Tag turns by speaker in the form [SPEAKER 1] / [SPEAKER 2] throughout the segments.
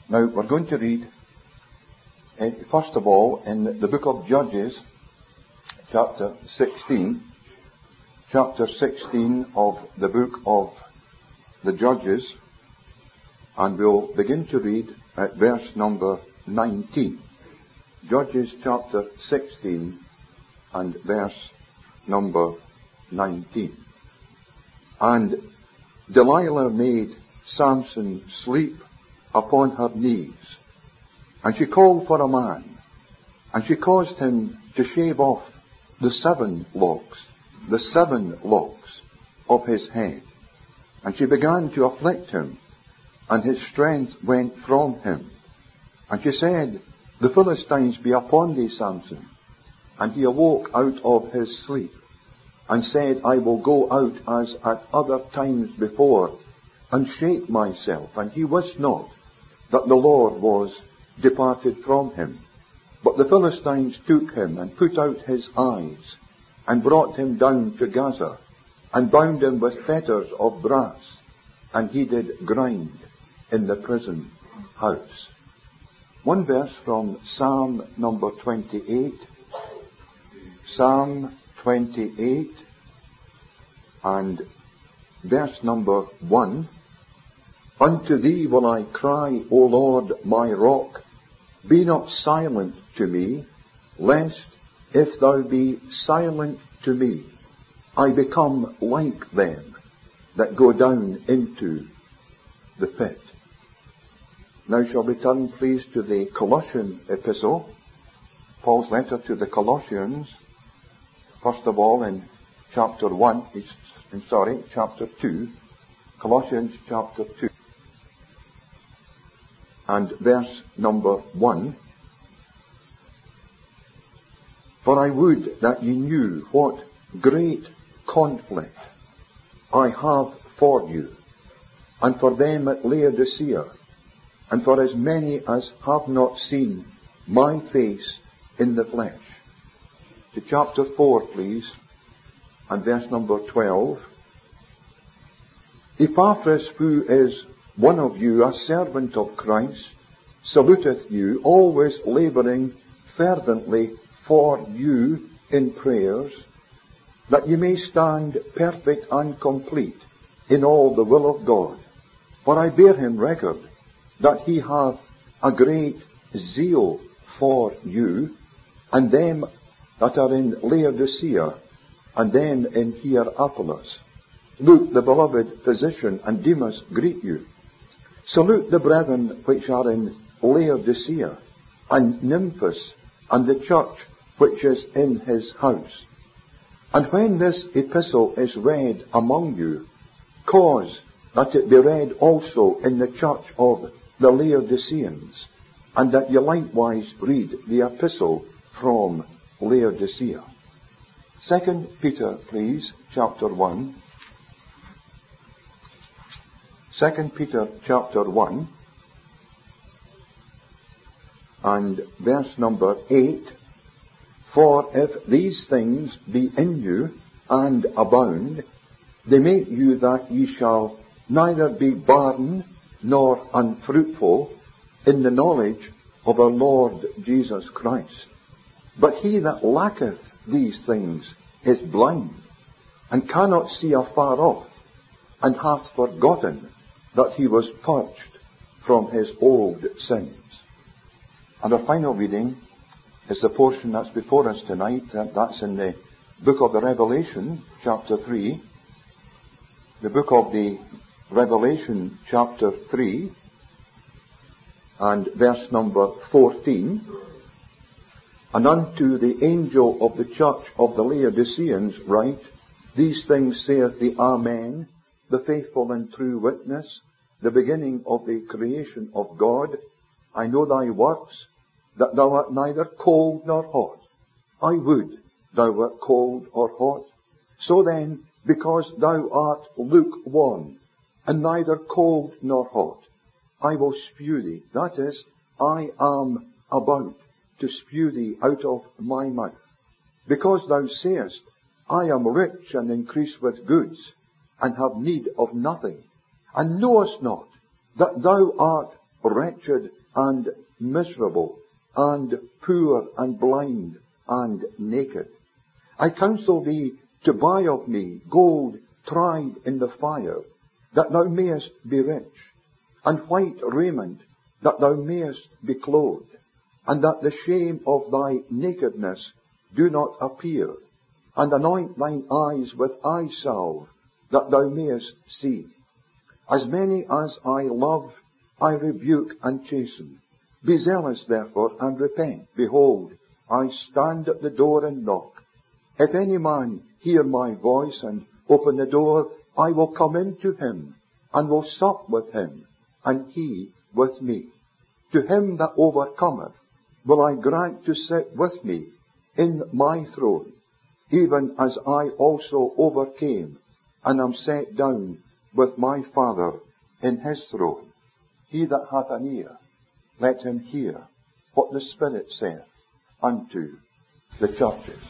[SPEAKER 1] Now, we're going to read, first of all, in the book of Judges, chapter 16 of the book of the Judges, and we'll begin to read at verse number 19. Judges chapter 16 and verse number 19. And Delilah made Samson sleep upon her knees, and she called for a man, and she caused him to shave off the seven locks of his head. And she began to afflict him, and his strength went from him. And she said, The Philistines be upon thee, Samson. And he awoke out of his sleep, and said, I will go out as at other times before, and shake myself. And he wist not that the Lord was departed from him. But the Philistines took him, and put out his eyes, and brought him down to Gaza, and bound him with fetters of brass, and he did grind in the prison house. One verse from Psalm number 28. Psalm 28 and verse number 1. Unto thee will I cry, O Lord, my rock. Be not silent to me, lest, if thou be silent to me, I become like them that go down into the pit. Now shall we turn, please, to the Colossian epistle, Paul's letter to the Colossians, first of all in chapter 2, Colossians chapter 2. And verse number 1. For I would that ye knew what great conflict I have for you, and for them at Laodicea, and for as many as have not seen my face in the flesh. To chapter 4, please, and verse number 12. Epaphras, who is one of you, a servant of Christ, saluteth you, always labouring fervently for you in prayers, that you may stand perfect and complete in all the will of God. For I bear him record that he hath a great zeal for you, and them that are in Laodicea, and them in Hierapolis. Luke, the beloved physician, and Demas greet you. Salute the brethren which are in Laodicea, and Nymphas, and the church which is in his house. And when this epistle is read among you, cause that it be read also in the church of the Laodiceans, and that you likewise read the epistle from Laodicea. 2 Peter, please, chapter 1. 2 Peter chapter 1 and verse number 8. For if these things be in you and abound, they make you that ye shall neither be barren nor unfruitful in the knowledge of our Lord Jesus Christ. But he that lacketh these things is blind, and cannot see afar off, and hath forgotten that he was purged from his old sins. And our final reading is the portion that's before us tonight. That's in the book of the Revelation, chapter 3. The book of the Revelation, chapter 3, and verse number 14. And unto the angel of the church of the Laodiceans write, These things saith the Amen, the faithful and true witness, the beginning of the creation of God. I know thy works, that thou art neither cold nor hot. I would thou wert cold or hot. So then, because thou art lukewarm, and neither cold nor hot, I will spew thee. That is, I am about to spew thee out of my mouth. Because thou sayest, I am rich and increase with goods, and have need of nothing, and knowest not that thou art wretched, and miserable, and poor, and blind, and naked. I counsel thee to buy of me gold tried in the fire, that thou mayest be rich, and white raiment, that thou mayest be clothed, and that the shame of thy nakedness do not appear, and anoint thine eyes with eye salve, that thou mayest see. As many as I love, I rebuke and chasten. Be zealous therefore, and repent. Behold, I stand at the door and knock. If any man hear my voice and open the door, I will come in to him, and will sup with him, and he with me. To him that overcometh will I grant to sit with me in my throne, even as I also overcame, and am set down with my Father in his throne. He that hath an ear, let him hear what the Spirit saith unto the churches.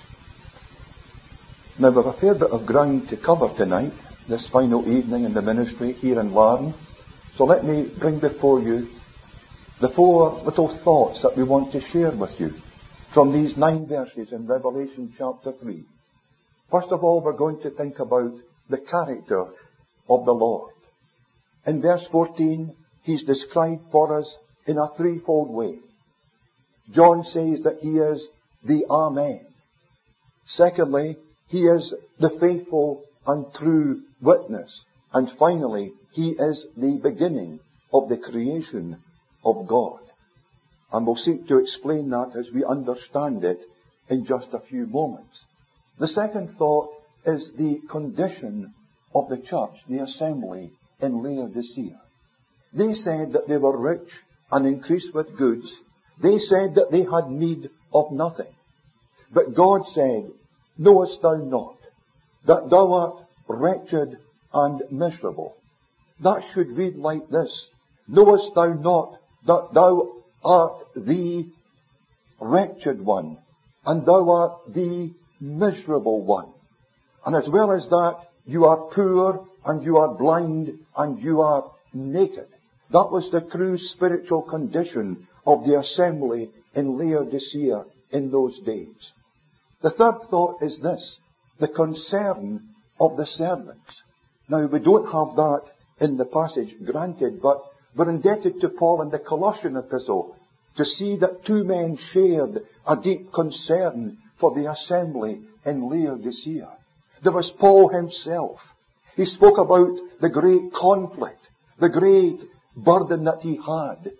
[SPEAKER 1] Now we've a fair bit of ground to cover tonight, this final evening in the ministry here in Larne. So let me bring before you the 4 little thoughts that we want to share with you from these 9 verses in Revelation chapter 3. First of all, we're going to think about the character of the Lord. In verse 14, he's described for us in a threefold way. John says that he is the Amen. Secondly, he is the faithful and true witness. And finally, he is the beginning of the creation of God. And we'll seek to explain that as we understand it in just a few moments. The second thought is the condition of the church, the assembly in Laodicea. They said that they were rich and increased with goods. They said that they had need of nothing. But God said, knowest thou not that thou art wretched and miserable? That should read like this. Knowest thou not that thou art the wretched one, and thou art the miserable one? And as well as that, you are poor, and you are blind, and you are naked. That was the true spiritual condition of the assembly in Laodicea in those days. The third thought is this, the concern of the servants. Now, we don't have that in the passage, granted, but we're indebted to Paul in the Colossian epistle to see that 2 men shared a deep concern for the assembly in Laodicea. There was Paul himself. He spoke about the great conflict, the great burden that he had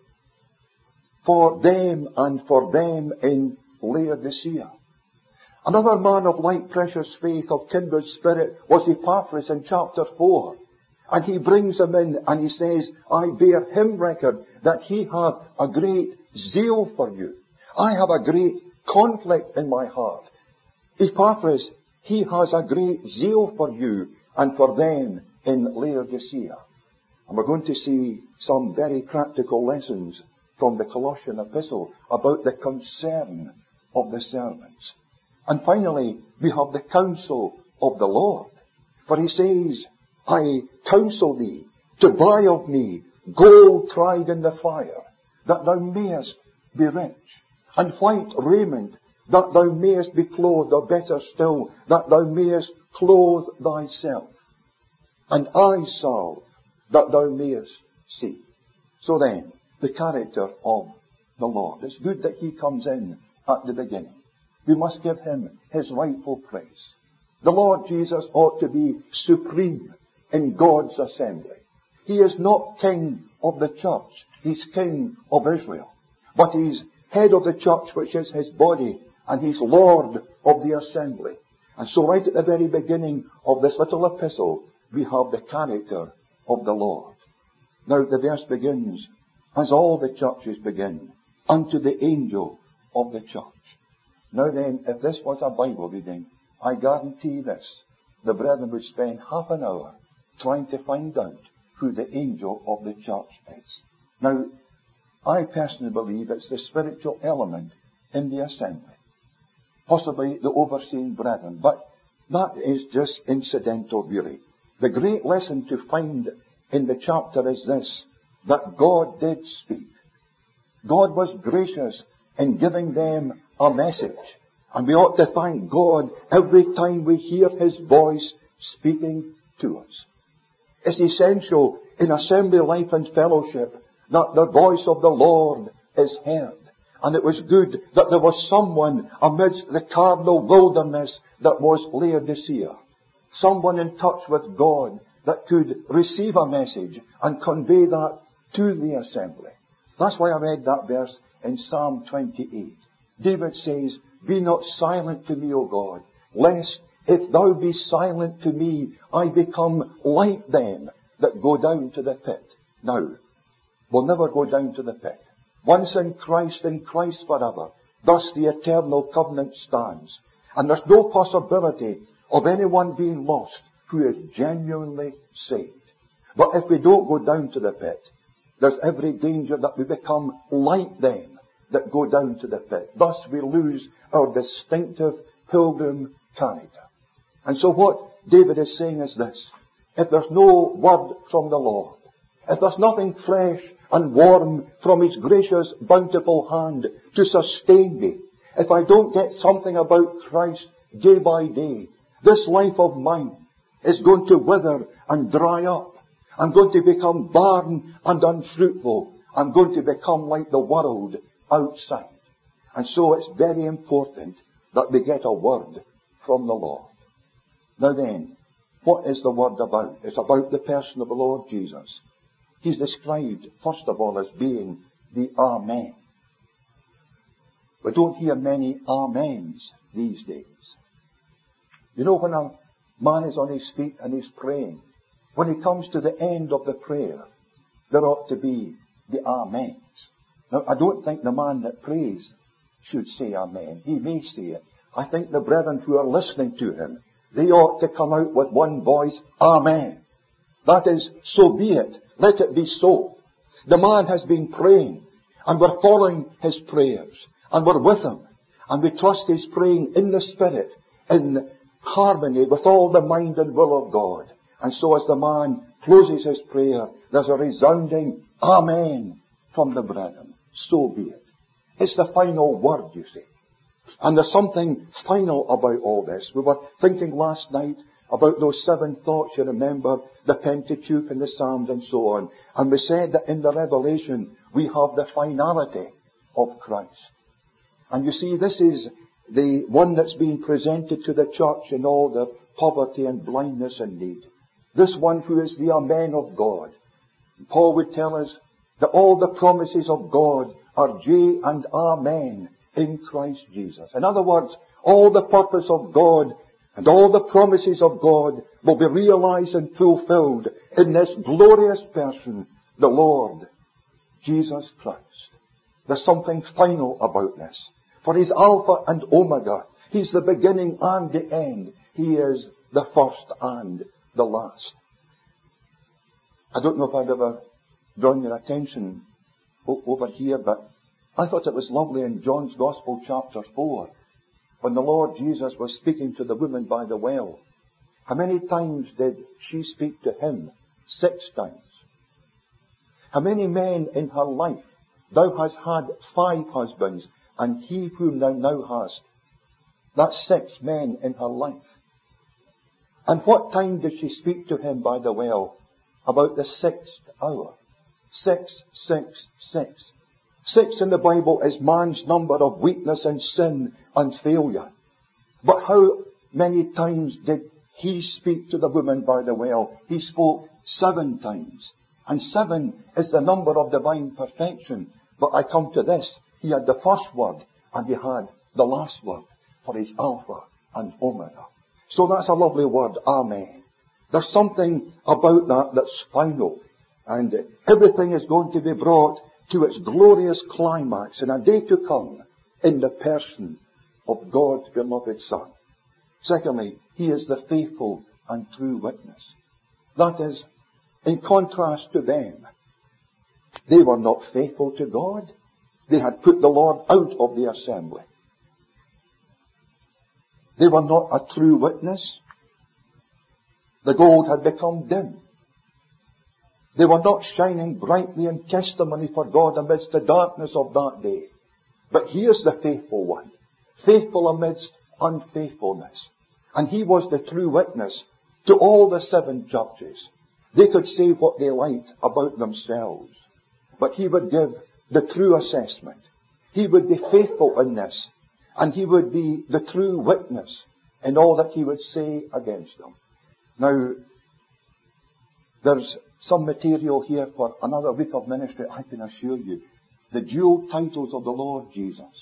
[SPEAKER 1] for them and for them in Laodicea. Another man of like precious faith, of kindred spirit, was Epaphras in chapter 4. And he brings him in and he says, I bear him record that he hath a great zeal for you. I have a great conflict in my heart. Epaphras, he has a great zeal for you and for them in Laodicea. And we're going to see some very practical lessons from the Colossian epistle about the concern of the servants. And finally, we have the counsel of the Lord. For he says, I counsel thee to buy of me gold tried in the fire, that thou mayest be rich, and white raiment, that thou mayest be clothed, or better still, that thou mayest clothe thyself, and eye salve, that thou mayest see. So then, the character of the Lord. It's good that he comes in at the beginning. We must give him his rightful place. The Lord Jesus ought to be supreme in God's assembly. He is not king of the church. He's king of Israel. But he's head of the church, which is his body, and he's Lord of the assembly. And so right at the very beginning of this little epistle, we have the character of the Lord. Now the verse begins, as all the churches begin, unto the angel of the church. Now then, if this was a Bible reading, I guarantee this, the brethren would spend half an hour trying to find out who the angel of the church is. Now, I personally believe it's the spiritual element in the assembly. Possibly the overseeing brethren, but that is just incidental really. The great lesson to find in the chapter is this, that God did speak. God was gracious in giving them a message. And we ought to thank God every time we hear His voice speaking to us. It's essential in assembly life and fellowship that the voice of the Lord is heard. And it was good that there was someone amidst the cardinal wilderness that was Laodicea. Someone in touch with God that could receive a message and convey that to the assembly. That's why I read that verse in Psalm 28. David says, "Be not silent to me, O God, lest if thou be silent to me, I become like them that go down to the pit." Now, we'll never go down to the pit. Once in Christ forever. Thus the eternal covenant stands. And there's no possibility of anyone being lost who is genuinely saved. But if we don't go down to the pit, there's every danger that we become like them that go down to the pit. Thus we lose our distinctive pilgrim character. And so what David is saying is this: if there's no word from the Lord, if there's nothing fresh and warm from His gracious, bountiful hand to sustain me, if I don't get something about Christ day by day, this life of mine is going to wither and dry up. I'm going to become barren and unfruitful. I'm going to become like the world outside. And so it's very important that we get a word from the Lord. Now then, what is the word about? It's about the person of the Lord Jesus. He's described, first of all, as being the Amen. We don't hear many Amens these days. You know, when a man is on his feet and he's praying, when he comes to the end of the prayer, there ought to be the Amens. Now, I don't think the man that prays should say Amen. He may say it. I think the brethren who are listening to him, they ought to come out with one voice, Amen. That is, so be it. Let it be so. The man has been praying, and we're following his prayers, and we're with him, and we trust he's praying in the Spirit, in harmony with all the mind and will of God. And so as the man closes his prayer, there's a resounding Amen from the brethren. So be it. It's the final word, you see. And there's something final about all this. We were thinking last night about those 7 thoughts, you remember, the Pentateuch and the Psalms and so on. And we said that in the Revelation, we have the finality of Christ. And you see, this is the one that's being presented to the church in all their poverty and blindness and need. This one who is the Amen of God. Paul would tell us that all the promises of God are yea and amen in Christ Jesus. In other words, all the purpose of God and all the promises of God will be realized and fulfilled in this glorious person, the Lord Jesus Christ. There's something final about this. For He's Alpha and Omega. He's the beginning and the end. He is the first and the last. I don't know if I've ever drawn your attention over here, but I thought it was lovely in John's Gospel chapter 4, when the Lord Jesus was speaking to the woman by the well. How many times did she speak to Him? 6 times. How many men in her life? Thou hast had 5 husbands, and he whom thou now hast. That's 6 men in her life. And what time did she speak to Him by the well? About the 6th hour. 6, 6, 6. 6 in the Bible is man's number of weakness and sin and failure. But how many times did He speak to the woman by the well? He spoke 7 times. And 7 is the number of divine perfection. But I come to this. He had the first word and He had the last word, for He's Alpha and Omega. So that's a lovely word, Amen. There's something about that that's final. And everything is going to be brought to its glorious climax in a day to come in the person of God's beloved Son. Secondly, He is the faithful and true witness. That is, in contrast to them, they were not faithful to God. They had put the Lord out of the assembly. They were not a true witness. The gold had become dim. They were not shining brightly in testimony for God amidst the darkness of that day. But here's the faithful one, faithful amidst unfaithfulness. And he was the true witness to all the 7 churches. They could say what they liked about themselves, but he would give the true assessment. He would be faithful in this, and he would be the true witness in all that he would say against them. Now, there's some material here for another week of ministry, I can assure you. The dual titles of the Lord Jesus.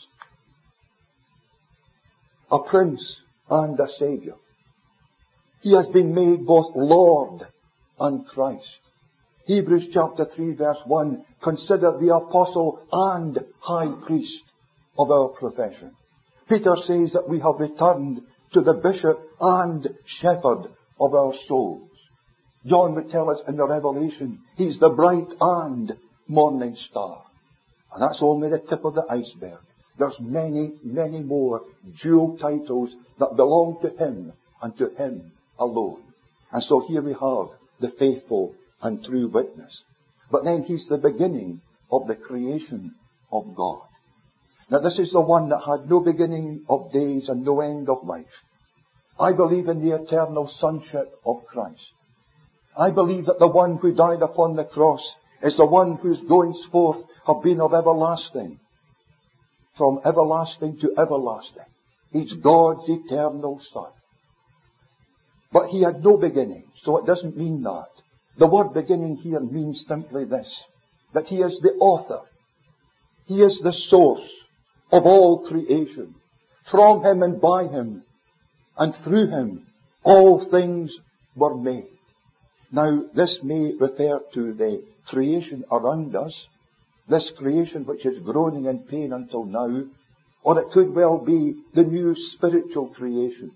[SPEAKER 1] A Prince and a Saviour. He has been made both Lord and Christ. Hebrews chapter 3 verse 1, consider the Apostle and High Priest of our profession. Peter says that we have returned to the Bishop and Shepherd of our souls. John would tell us in the Revelation, he's the bright and morning star. And that's only the tip of the iceberg. There's many, many more dual titles that belong to him and to him alone. And so here we have the faithful and true witness. But then he's the beginning of the creation of God. Now this is the one that had no beginning of days and no end of life. I believe in the eternal sonship of Christ. I believe that the one who died upon the cross is the one whose goings forth have been of everlasting. From everlasting to everlasting. He's God's eternal Son. But he had no beginning, so it doesn't mean that. The word beginning here means simply this, that he is the author. He is the source of all creation. From him and by him and through him, all things were made. Now, this may refer to the creation around us, this creation which is groaning in pain until now, or it could well be the new spiritual creation.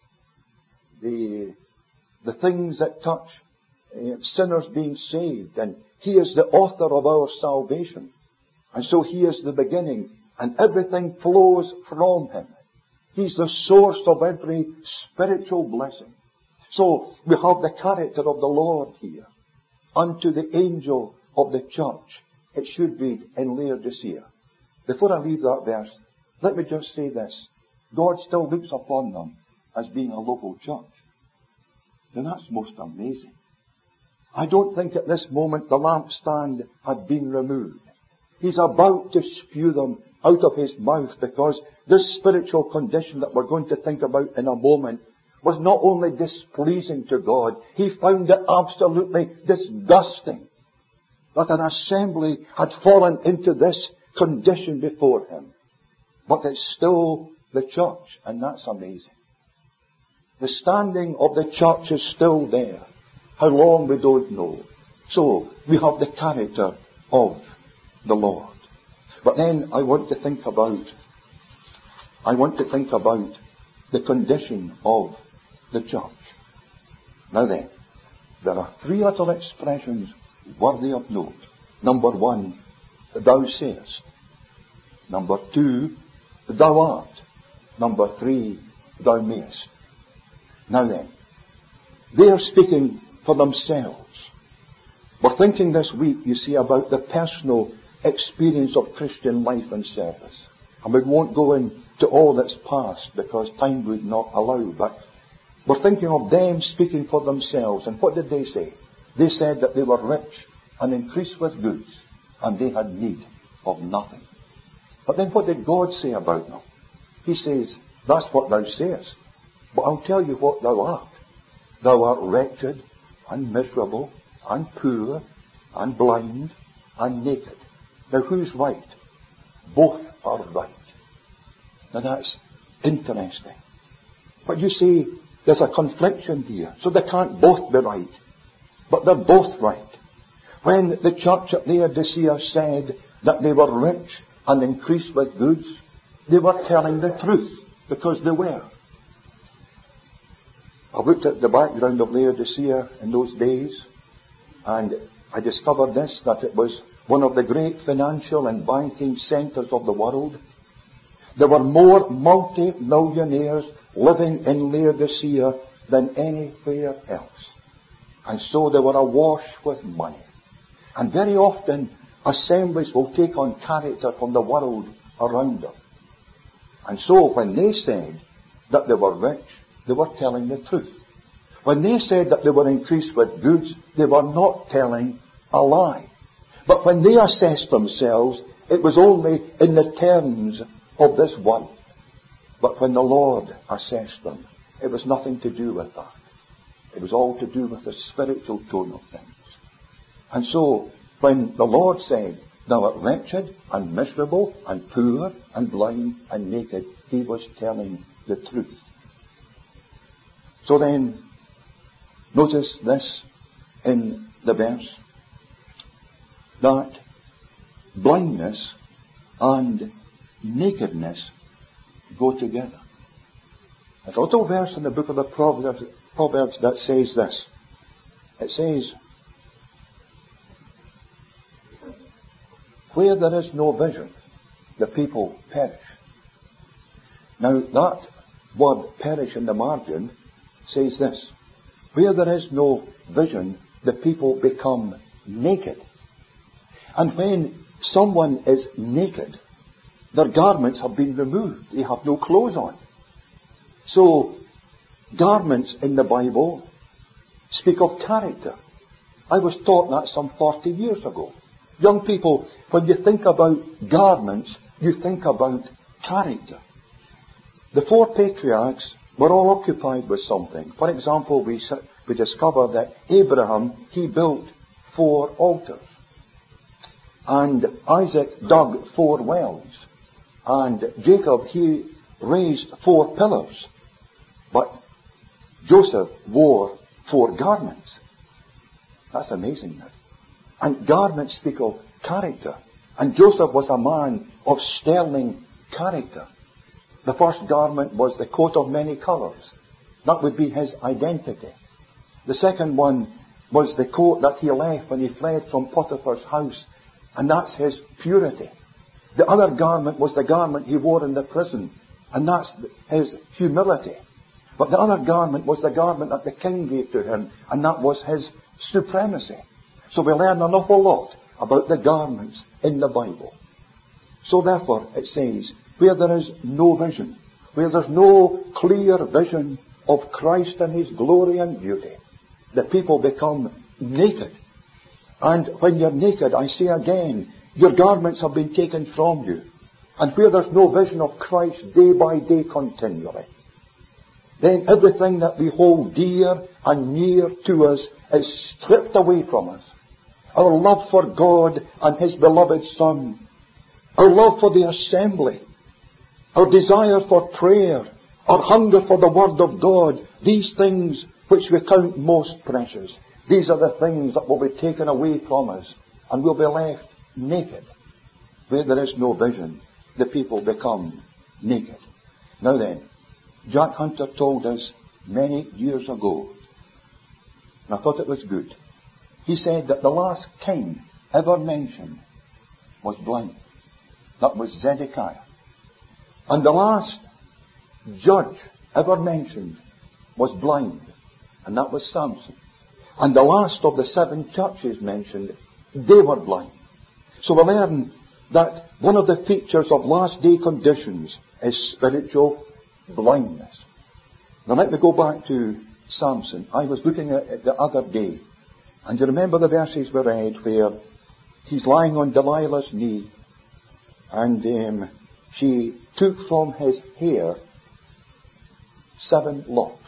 [SPEAKER 1] The things that touch sinners being saved, and he is the author of our salvation. And so he is the beginning, and everything flows from him. He's the source of every spiritual blessing. So we have the character of the Lord here. Unto the angel of the church, it should read in Laodicea. Before I leave that verse, let me just say this. God still looks upon them as being a local church. Now that's most amazing. I don't think at this moment the lampstand had been removed. He's about to spew them out of his mouth, because this spiritual condition that we're going to think about in a moment was not only displeasing to God, he found it absolutely disgusting that an assembly had fallen into this condition before him. But it's still the church, and that's amazing. The standing of the church is still there. How long we don't know. So we have the character of the Lord. But then I want to think about the condition of the church. Now then, there are 3 little expressions worthy of note. Number 1, thou sayest. Number 2, thou art. Number 3, thou mayest. Now then, they are speaking for themselves. We're thinking this week, you see, about the personal experience of Christian life and service. And we won't go into all that's past because time would not allow, but we're thinking of them speaking for themselves. And what did they say? They said that they were rich and increased with goods, and they had need of nothing. But then what did God say about them? He says, that's what thou sayest. But I'll tell you what thou art. Thou art wretched and miserable and poor and blind and naked. Now who's right? Both are right. Now that's interesting. But you see, there's a confliction here. So they can't both be right. But they're both right. When the church at Laodicea said that they were rich and increased with goods, they were telling the truth, because they were. I looked at the background of Laodicea in those days, and I discovered this, that it was one of the great financial and banking centers of the world. There were more multi-millionaires living in Laodicea than anywhere else. And so they were awash with money. And very often, assemblies will take on character from the world around them. And so when they said that they were rich, they were telling the truth. When they said that they were increased with goods, they were not telling a lie. But when they assessed themselves, it was only in the terms of this world. But when the Lord assessed them, it was nothing to do with that. It was all to do with the spiritual tone of things. And so, when the Lord said, thou art wretched and miserable and poor and blind and naked, he was telling the truth. So then, notice this in the verse, that blindness and nakedness go together. There's a little verse in the book of the Proverbs that says this. It says, where there is no vision, the people perish. Now that word perish in the margin says this. Where there is no vision, the people become naked. And when someone is naked, their garments have been removed. They have no clothes on. So, garments in the Bible speak of character. I was taught that some 40 years ago. Young people, when you think about garments, you think about character. The four patriarchs were all occupied with something. For example, we discover that Abraham, he built 4 altars. And Isaac dug 4 wells. And Jacob, he raised 4 pillars. But Joseph wore 4 garments. That's amazing now. And garments speak of character. And Joseph was a man of sterling character. The first garment was the coat of many colours. That would be his identity. The second one was the coat that he left when he fled from Potiphar's house. And that's his purity. The other garment was the garment he wore in the prison. And that's his humility. But the other garment was the garment that the king gave to him. And that was his supremacy. So we learn an awful lot about the garments in the Bible. So therefore it says, where there is no vision, where there's no clear vision of Christ and His glory and beauty, the people become naked. And when you're naked, I say again, your garments have been taken from you. And where there's no vision of Christ day by day continually, then everything that we hold dear and near to us is stripped away from us. Our love for God and His beloved Son, our love for the assembly, our desire for prayer, our hunger for the Word of God, these things which we count most precious, these are the things that will be taken away from us, and we'll be left naked. Where there is no vision, the people become naked. Now then, Jack Hunter told us many years ago, and I thought it was good. He said that the last king ever mentioned was blind. That was Zedekiah. And the last judge ever mentioned was blind. And that was Samson. And the last of the 7 churches mentioned, they were blind. So we learn that one of the features of last day conditions is spiritual blindness. Now let me go back to Samson. I was looking at it the other day. And you remember the verses we read where he's lying on Delilah's knee and she took from his hair 7 locks.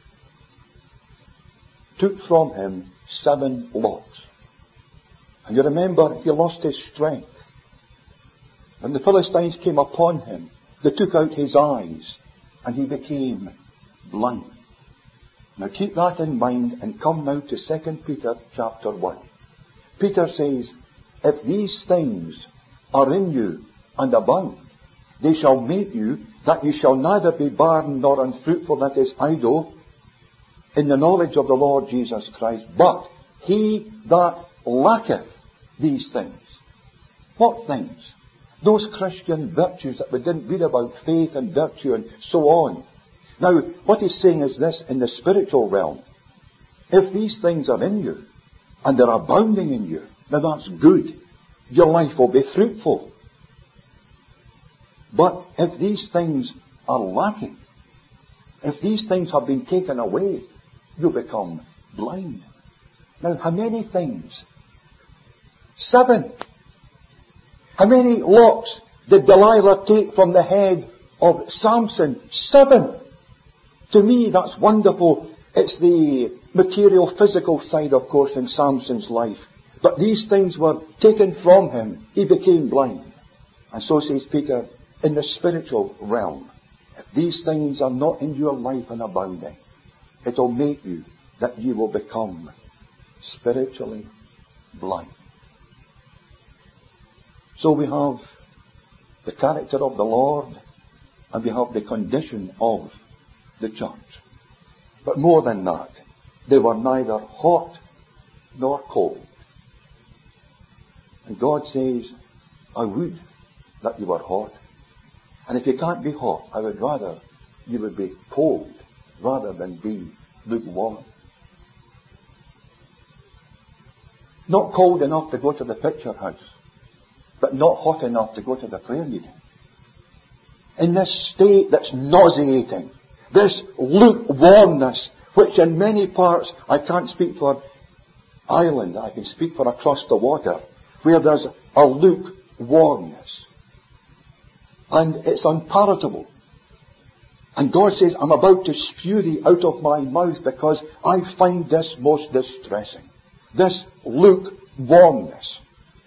[SPEAKER 1] Took from him 7 locks. And you remember he lost his strength. When the Philistines came upon him, they took out his eyes and he became blind. Now keep that in mind and come now to 2 Peter chapter 1. Peter says, if these things are in you and abound, they shall make you that you shall neither be barren nor unfruitful, that is idle, in the knowledge of the Lord Jesus Christ. But he that lacketh these things. What things? Those Christian virtues that we didn't read about, faith and virtue and so on. Now, what he's saying is this in the spiritual realm. If these things are in you, and they're abounding in you, Now that's good. Your life will be fruitful. But if these things are lacking, if these things have been taken away, you become blind. Now, how many things? 7. How many locks did Delilah take from the head of Samson? 7. To me, that's wonderful. It's the material, physical side, of course, in Samson's life. But these things were taken from him. He became blind. And so says Peter, in the spiritual realm, if these things are not in your life and abounding, it will make you that you will become spiritually blind. So we have the character of the Lord, and we have the condition of the church. But more than that, they were neither hot nor cold. And God says, I would that you were hot. And if you can't be hot, I would rather you would be cold rather than be lukewarm. Not cold enough to go to the picture house, but not hot enough to go to the prayer meeting. In this state that's nauseating, this lukewarmness, which in many parts, I can't speak for Ireland, I can speak for across the water, where there's a lukewarmness. And it's unpalatable. And God says, I'm about to spew thee out of my mouth because I find this most distressing. This lukewarmness.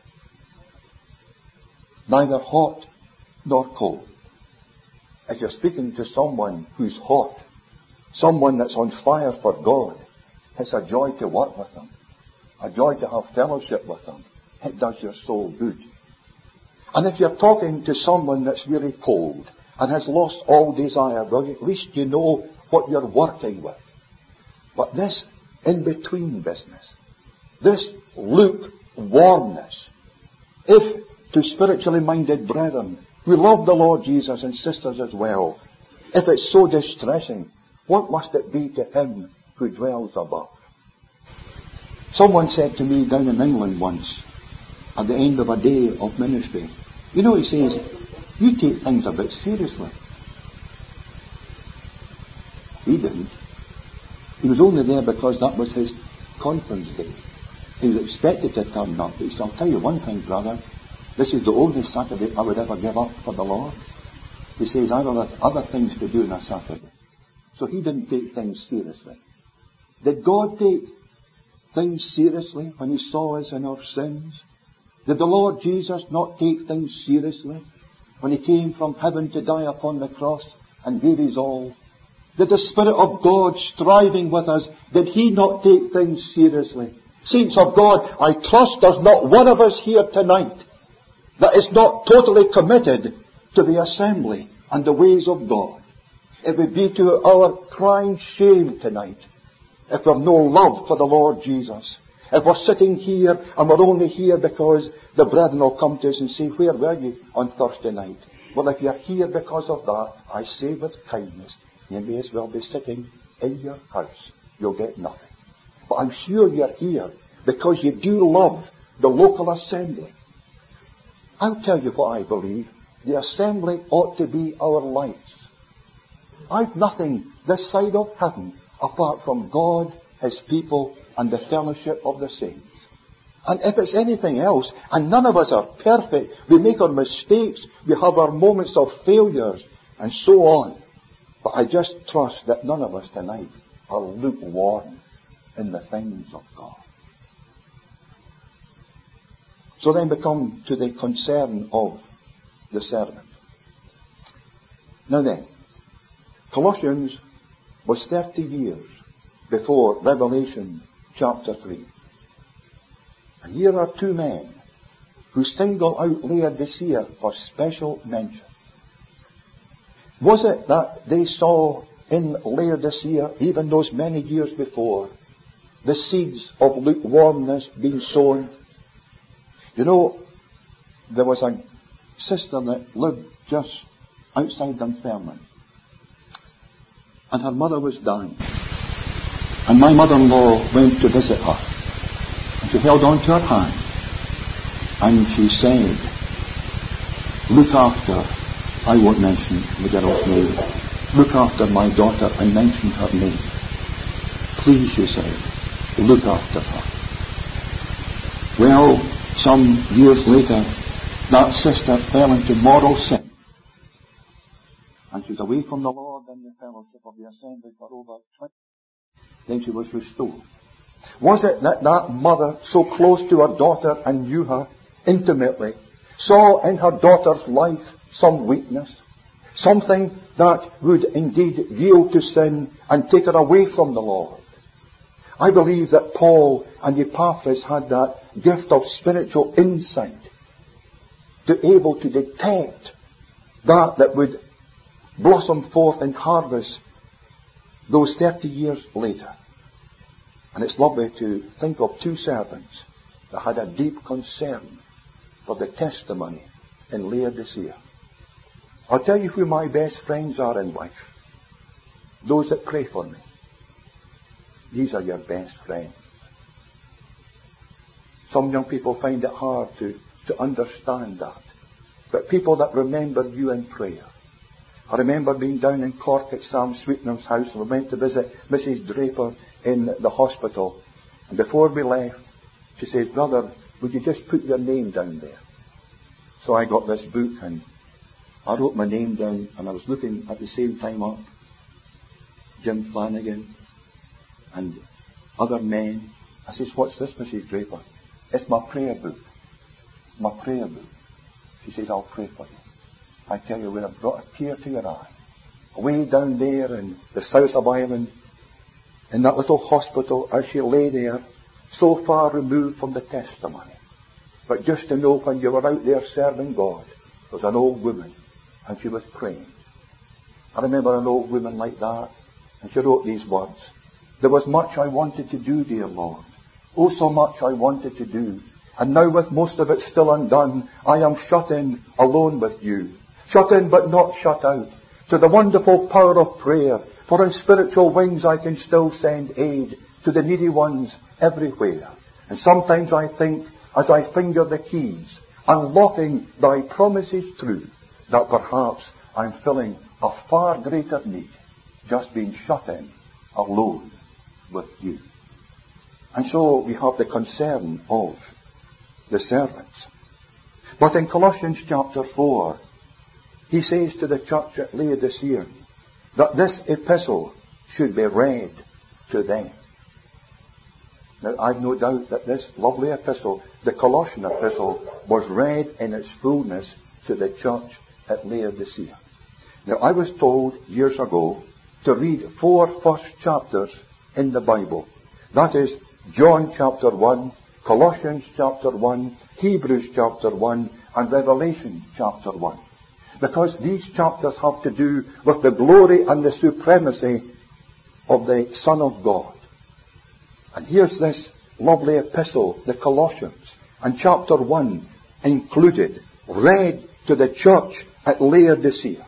[SPEAKER 1] Neither hot nor cold. If you're speaking to someone who's hot, someone that's on fire for God, it's a joy to work with them. A joy to have fellowship with them. It does your soul good. And if you're talking to someone that's really cold and has lost all desire, well, at least you know what you're working with. But this in-between business, this lukewarmness, if to spiritually minded brethren who love the Lord Jesus and sisters as well, if it's so distressing, what must it be to him who dwells above? Someone said to me down in England once, at the end of a day of ministry, you know, he says, you take things a bit seriously. He didn't. He was only there because that was his conference day. He was expected to turn up. He said, I'll tell you one thing, brother. This is the only Saturday I would ever give up for the Lord. He says, I will have other things to do on a Saturday. So he didn't take things seriously. Did God take things seriously when he saw us in our sins? Did the Lord Jesus not take things seriously when he came from heaven to die upon the cross and gave his all? Did the Spirit of God striving with us, did he not take things seriously? Saints of God, I trust there's not one of us here tonight that is not totally committed to the assembly and the ways of God. It would be to our crying shame tonight if we've no love for the Lord Jesus. If we're sitting here and we're only here because the brethren will come to us and say, where were you on Thursday night? Well, if you're here because of that, I say with kindness, you may as well be sitting in your house. You'll get nothing. But I'm sure you're here because you do love the local assembly. I'll tell you what I believe. The assembly ought to be our lives. I've nothing this side of heaven apart from God, his people, and the fellowship of the saints. And if it's anything else, and none of us are perfect, we make our mistakes, we have our moments of failures, and so on. But I just trust that none of us tonight are lukewarm in the things of God. So then we come to the concern of the servant. Now then, Colossians was 30 years before Revelation chapter 3. And here are two men who single out Laodicea for special mention. Was it that they saw in Laodicea, even those many years before, the seeds of lukewarmness being sown? You know, there was a sister that lived just outside Dunfermline. And her mother was dying. And my mother-in-law went to visit her. And she held on to her hand. And she said, look after, I won't mention the girl's name, look after my daughter, and mentioned her name. Please, she said, look after her. Well, some years later, that sister fell into moral sin. And she was away from the Lord and the fellowship of the assembly for over 20 years. Then she was restored. Was it that that mother, so close to her daughter and knew her intimately, saw in her daughter's life some weakness, something that would indeed yield to sin and take her away from the Lord? I believe that Paul and Epaphras had that gift of spiritual insight to able to detect that would blossom forth in harvest those 30 years later. And it's lovely to think of two servants that had a deep concern for the testimony in Laodicea. I'll tell you who my best friends are in life. Those that pray for me. These are your best friends. Some young people find it hard to understand that. But people that remember you in prayer. I remember being down in Cork at Sam Sweetenham's house, and we went to visit Mrs. Draper in the hospital. And before we left, she said, brother, would you just put your name down there? So I got this book and I wrote my name down, and I was looking at the same time up Jim Flanagan and other men. I says, what's this, Mrs. Draper? It's my prayer book. My prayer book. She says, I'll pray for you. I tell you, when it brought a tear to your eye, way down there in the south of Ireland, in that little hospital, as she lay there, so far removed from the testimony. But just to know when you were out there serving God, there was an old woman, and she was praying. I remember an old woman like that, and she wrote these words. There was much I wanted to do, dear Lord. Oh, so much I wanted to do. And now with most of it still undone, I am shut in, alone with you. Shut in but not shut out. To the wonderful power of prayer. For on spiritual wings I can still send aid to the needy ones everywhere. And sometimes I think, as I finger the keys, unlocking thy promises true, that perhaps I'm filling a far greater need, just being shut in, alone with you. And so we have the concern of the servants. But in Colossians chapter 4, he says to the church at Laodicea that this epistle should be read to them. Now, I've no doubt that this lovely epistle, the Colossian epistle, was read in its fullness to the church at Laodicea. Now, I was told years ago to read 4 first chapters in the Bible. That is John chapter 1, Colossians chapter 1, Hebrews chapter 1, and Revelation chapter 1. Because these chapters have to do with the glory and the supremacy of the Son of God. And here's this lovely epistle, the Colossians, and chapter 1 included, read to the church at Laodicea.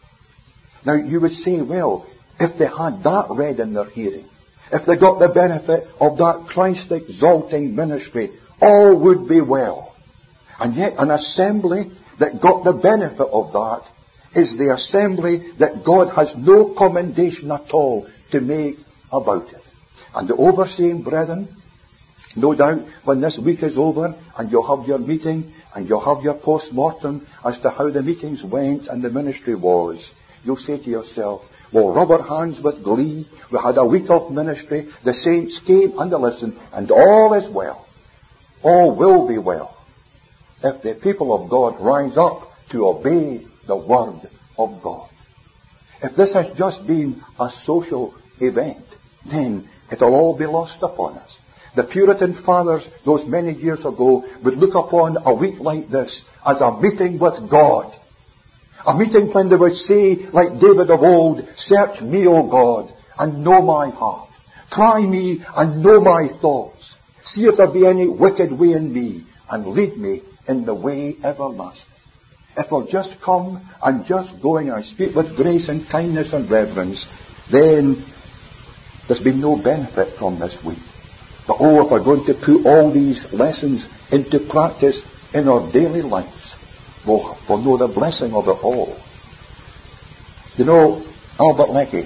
[SPEAKER 1] Now you would say, well, if they had that read in their hearing, if they got the benefit of that Christ-exalting ministry, all would be well. And yet an assembly that got the benefit of that is the assembly that God has no commendation at all to make about it. And the overseeing brethren, no doubt when this week is over and you'll have your meeting and you'll have your post-mortem as to how the meetings went and the ministry was, you'll say to yourself, well, rub our hands with glee. We had a week of ministry. The saints came and they listened, and all is well. All will be well if the people of God rise up to obey the word of God. If this has just been a social event, then it'll all be lost upon us. The Puritan fathers, those many years ago, would look upon a week like this as a meeting with God. A meeting when they would say, like David of old, search me, O God, and know my heart. Try me and know my thoughts. See if there be any wicked way in me, and lead me in the way everlasting. If we'll just come and just going and speak with grace and kindness and reverence, then there's been no benefit from this week. But oh, if we're going to put all these lessons into practice in our daily lives will know the blessing of it all. You know, Albert Leckie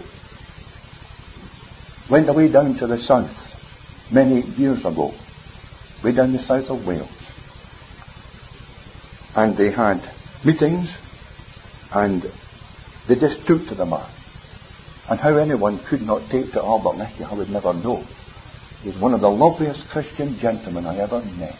[SPEAKER 1] went away down to the south many years ago, way down the south of Wales. And they had meetings, and they just took to the man. And how anyone could not take to Albert Leckie, I would never know. He's one of the loveliest Christian gentlemen I ever met.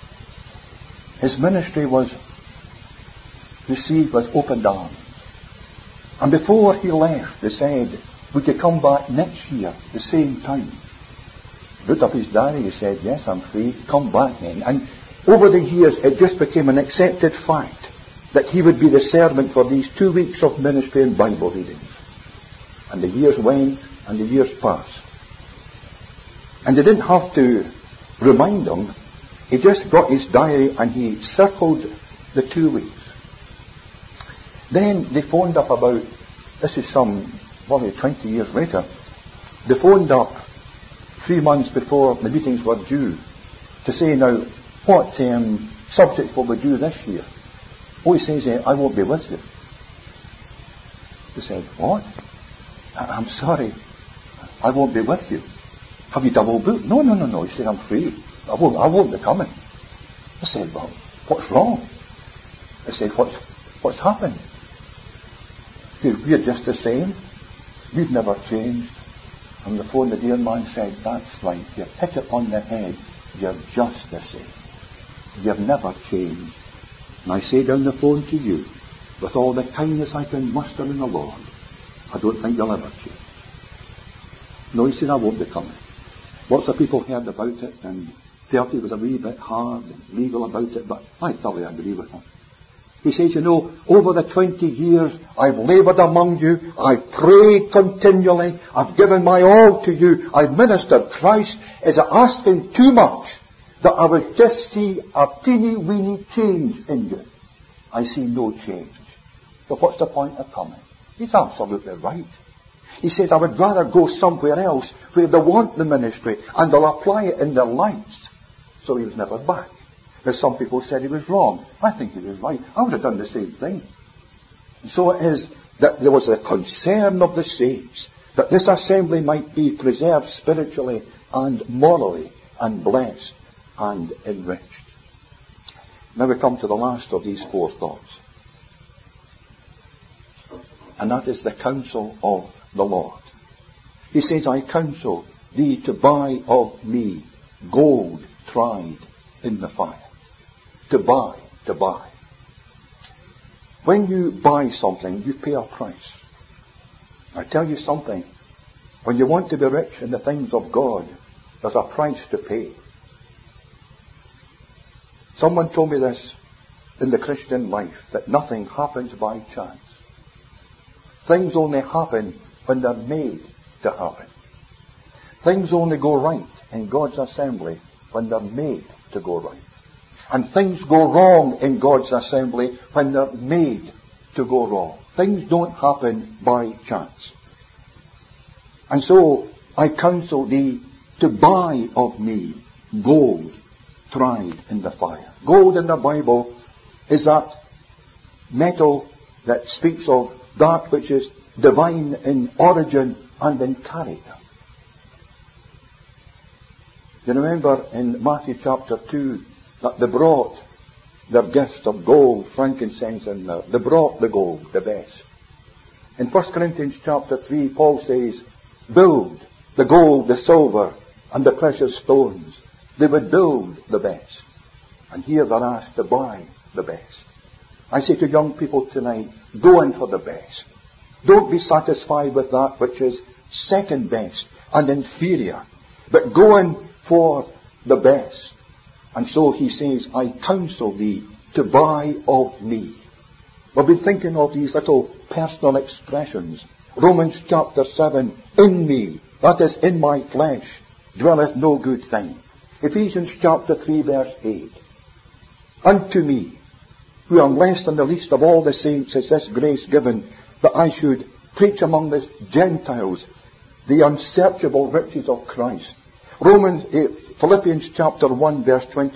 [SPEAKER 1] His ministry was received with open arms. And before he left, they said, would you come back next year, the same time? He looked up his diary, he said, yes, I'm free, come back then. And over the years, it just became an accepted fact that he would be the servant for these 2 weeks of ministry and Bible readings. And the years went, and the years passed. And they didn't have to remind him. He just got his diary and he circled the 2 weeks. Then they phoned up about, this is probably 20 years later, they phoned up 3 months before the meetings were due to say, now, what subject will we do this year? Oh, he says, I won't be with you. They said, what? I'm sorry, I won't be with you. Have you double booked? No. He said, I'm free. I won't be coming. I said, well, what's wrong? I said, what's happened? We're just the same. We've never changed. On the phone, the dear man said, that's right. You've hit it on the head. You're just the same. You've never changed. And I say down the phone to you, with all the kindness I can muster in the Lord, I don't think you'll ever change. No, he said, I won't be coming. Lots of people heard about it and felt it was a wee bit hard and legal about it, but I thoroughly agree with him. He says, you know, over the 20 years I've laboured among you, I've prayed continually, I've given my all to you, I've ministered. Christ is asking too much that I would just see a teeny weeny change in you. I see no change. So what's the point of coming? He's absolutely right. He says, I would rather go somewhere else where they want the ministry and they'll apply it in their lives. So he was never back. As some people said he was wrong. I think he was right. I would have done the same thing. And so it is that there was a concern of the saints that this assembly might be preserved spiritually and morally and blessed and enriched. Now we come to the last of these 4 thoughts. And that is the counsel of the Lord. He says, I counsel thee to buy of me gold tried in the fire. To buy. When you buy something, you pay a price. I tell you something. When you want to be rich in the things of God, there's a price to pay. Someone told me this in the Christian life, that nothing happens by chance. Things only happen when they're made to happen. Things only go right in God's assembly when they're made to go right. And things go wrong in God's assembly when they're made to go wrong. Things don't happen by chance. And so I counsel thee to buy of me gold tried in the fire. Gold in the Bible is that metal that speaks of that which is divine in origin and in character. You remember in Matthew chapter 2 that they brought their gifts of gold, frankincense, and they brought the gold, the best. In 1 Corinthians chapter 3, Paul says, build the gold, the silver, and the precious stones. They would build the best. And here they're asked to buy the best. I say to young people tonight, go in for the best. Don't be satisfied with that which is second best and inferior, but go in for the best. And so he says, I counsel thee to buy of me. We've been thinking of these little personal expressions. Romans chapter 7, in me, that is in my flesh, dwelleth no good thing. Ephesians chapter 3 verse 8. Unto me, who am less than the least of all the saints, is this grace given, that I should preach among the Gentiles the unsearchable riches of Christ. Philippians chapter 1 verse 21.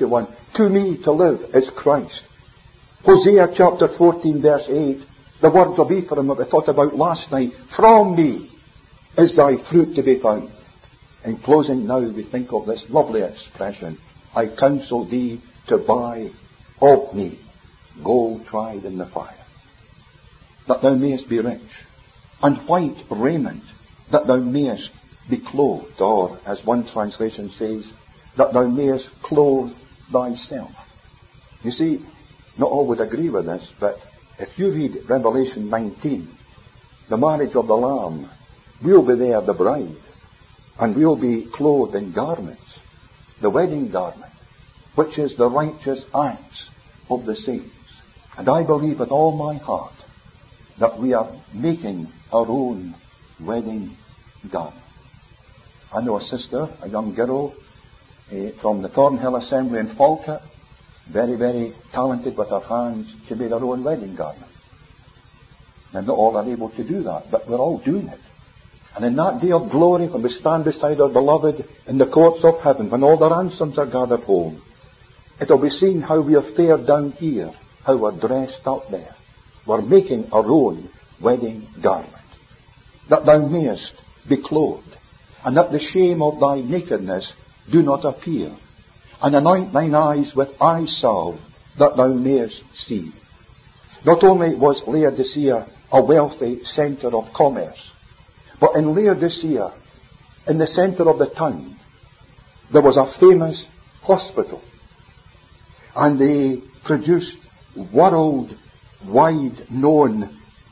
[SPEAKER 1] To me to live is Christ. Hosea chapter 14 verse 8, the words of Ephraim that we thought about last night. From me is thy fruit to be found. In closing now, we think of this lovely expression. I counsel thee to buy of me gold tried in the fire, that thou mayest be rich, and white raiment, that thou mayest be clothed, or as one translation says, that thou mayest clothe thyself. You see, not all would agree with this, but if you read Revelation 19, the marriage of the Lamb, we'll be there, the bride, and we'll be clothed in garments, the wedding garment, which is the righteous acts of the saints. And I believe with all my heart that we are making our own wedding garment. I know a sister, a young girl from the Thornhill Assembly in Falkirk, very, very talented with her hands. She made her own wedding garment. And not all are able to do that, but we're all doing it. And in that day of glory, when we stand beside our beloved in the courts of heaven, when all the ransoms are gathered home, it'll be seen how we have fared down here, how we're dressed up there. We're making our own wedding garment, that thou mayest be clothed, and that the shame of thy nakedness do not appear, and anoint thine eyes with eye salve, that thou mayest see. Not only was Laodicea a wealthy centre of commerce, but in Laodicea, in the centre of the town, there was a famous hospital, and they produced worldwide known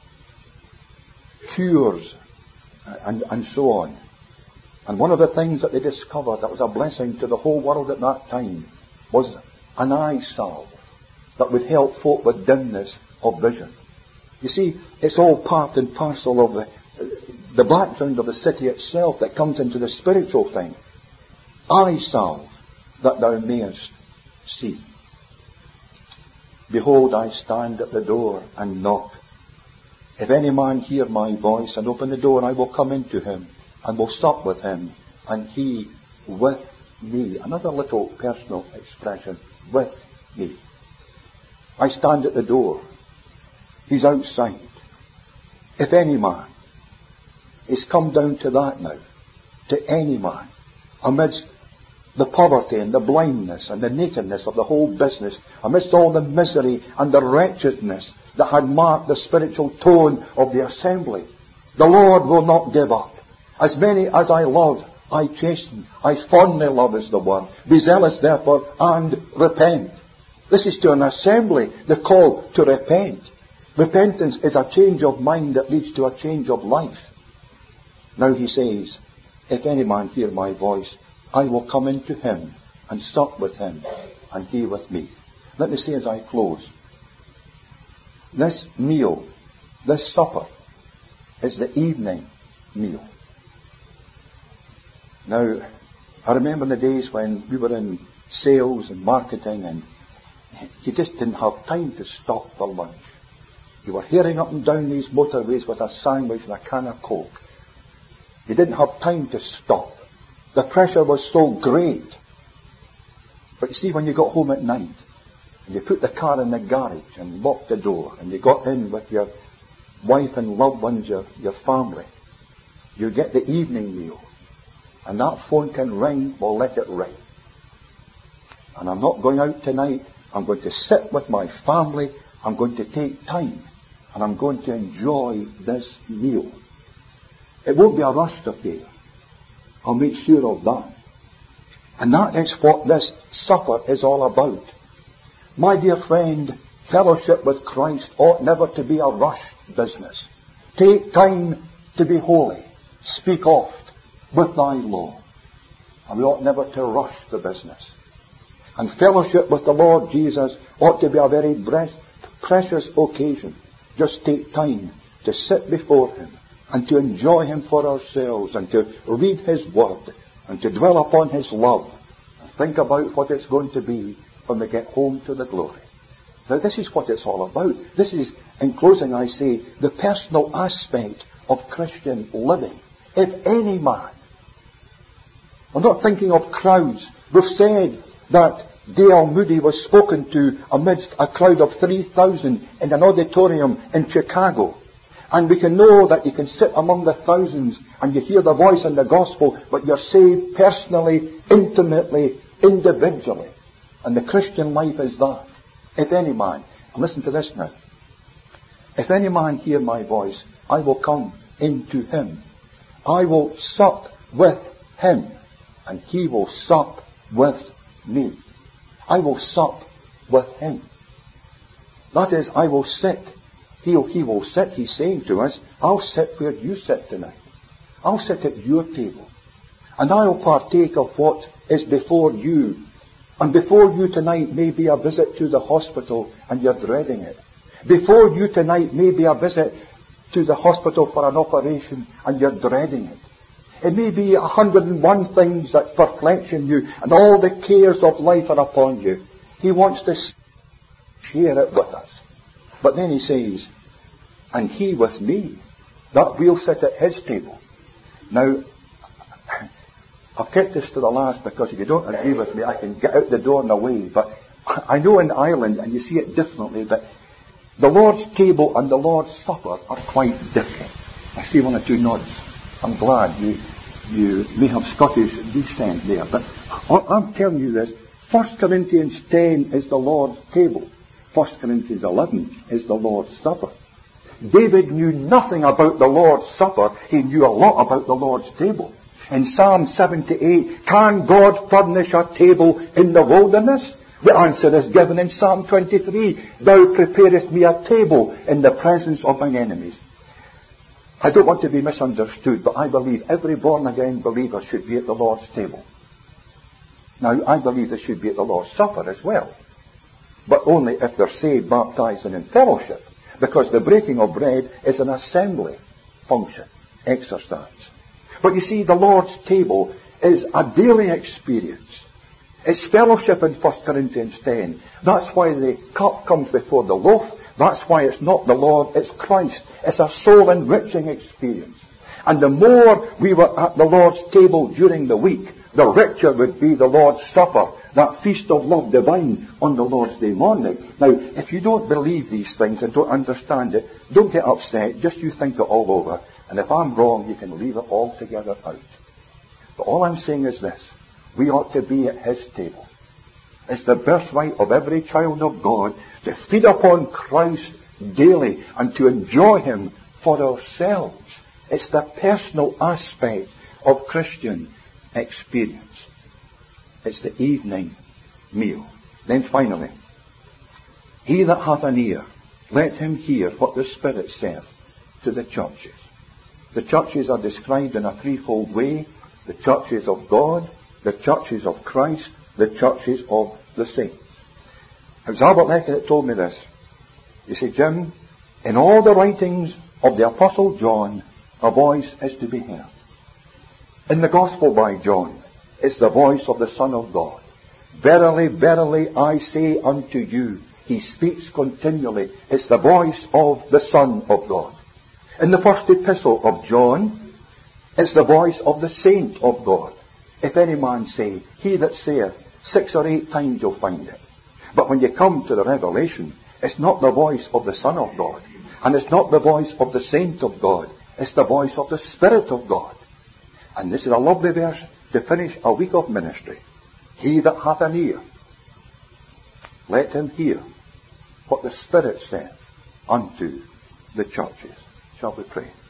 [SPEAKER 1] cures and so on. And one of the things that they discovered that was a blessing to the whole world at that time was an eye salve that would help folk with dimness of vision. You see, it's all part and parcel of the background of the city itself that comes into the spiritual thing. Eye salve, that thou mayest see. Behold, I stand at the door and knock. If any man hear my voice and open the door, I will come into him and will sup with him, and he with me. Another little personal expression, with me. I stand at the door. He's outside. If any man, it's come down to that now, to any man, amidst the poverty and the blindness and the nakedness of the whole business, amidst all the misery and the wretchedness that had marked the spiritual tone of the assembly, the Lord will not give up. As many as I love, I chasten. I fondly love is the word. Be zealous therefore and repent. This is to an assembly, the call to repent. Repentance is a change of mind that leads to a change of life. Now he says, if any man hear my voice, I will come into him and sup with him, and he with me. Let me say as I close, this meal, this supper, is the evening meal. Now, I remember the days when we were in sales and marketing, and you just didn't have time to stop for lunch. You were heading up and down these motorways with a sandwich and a can of Coke. You didn't have time to stop. The pressure was so great. But you see, when you got home at night, and you put the car in the garage and locked the door, and you got in with your wife and loved ones, your family, you get the evening meal. And that phone can ring, well, let it ring. And I'm not going out tonight. I'm going to sit with my family. I'm going to take time. And I'm going to enjoy this meal. It won't be a rushed affair. I'll make sure of that. And that is what this supper is all about. My dear friend, fellowship with Christ ought never to be a rushed business. Take time to be holy. Speak oft with thy law. And we ought never to rush the business. And fellowship with the Lord Jesus ought to be a very precious occasion. Just take time to sit before him and to enjoy him for ourselves and to read his word and to dwell upon his love and think about what it's going to be when we get home to the glory. Now this is what it's all about. This is, in closing I say, the personal aspect of Christian living. If any man, I'm not thinking of crowds. We've said that D.L. Moody was spoken to amidst a crowd of 3,000 in an auditorium in Chicago. And we can know that you can sit among the thousands and you hear the voice in the gospel, but you're saved personally, intimately, individually. And the Christian life is that. If any man, and listen to this now, if any man hear my voice, I will come into him. I will sup with him, and he will sup with me. I will sup with him. That is, I will sit. He will sit, he's saying to us, I'll sit where you sit tonight. I'll sit at your table. And I'll partake of what is before you. And before you tonight may be a visit to the hospital and you're dreading it. Before you tonight may be a visit to the hospital for an operation and you're dreading it. It may be 101 things that's perplexing you and all the cares of life are upon you. He wants to share it with us. But then he says, and he with me, that we'll sit at his table. Now, I've kept this to the last because if you don't agree with me, I can get out the door and away. But I know in Ireland, and you see it differently, but the Lord's table and the Lord's supper are quite different. I see one or two nods. I'm glad you may have Scottish descent there. But I'm telling you this, 1 Corinthians 10 is the Lord's table. 1 Corinthians 11 is the Lord's supper. David knew nothing about the Lord's supper. He knew a lot about the Lord's table. In Psalm 78, can God furnish a table in the wilderness? The answer is given in Psalm 23. Thou preparest me a table in the presence of mine enemies. I don't want to be misunderstood, but I believe every born-again believer should be at the Lord's table. Now, I believe they should be at the Lord's supper as well. But only if they're saved, baptized, and in fellowship. Because the breaking of bread is an assembly function, exercise. But you see, the Lord's table is a daily experience. It's fellowship in 1 Corinthians 10. That's why the cup comes before the loaf. That's why it's not the Lord, it's Christ. It's a soul-enriching experience. And the more we were at the Lord's table during the week, the richer would be the Lord's supper, that feast of love divine on the Lord's Day morning. Now, if you don't believe these things and don't understand it, don't get upset. Just you think it all over. And if I'm wrong, you can leave it altogether out. But all I'm saying is this. We ought to be at his table. It's the birthright of every child of God to feed upon Christ daily and to enjoy him for ourselves. It's the personal aspect of Christian experience. It's the evening meal. Then finally, he that hath an ear, let him hear what the Spirit saith to the churches. The churches are described in a threefold way. The churches of God, the churches of Christ, the churches of the saints. It was Albert Lecker that told me this. He said, Jim, in all the writings of the Apostle John, a voice is to be heard. In the Gospel by John, it's the voice of the Son of God. Verily, verily, I say unto you, he speaks continually. It's the voice of the Son of God. In the first epistle of John, it's the voice of the saint of God. If any man say, he that saith, 6 or 8 times you'll find it. But when you come to the Revelation, it's not the voice of the Son of God. And it's not the voice of the saint of God. It's the voice of the Spirit of God. And this is a lovely verse to finish a week of ministry. He that hath an ear, let him hear what the Spirit saith unto the churches. Shall we pray?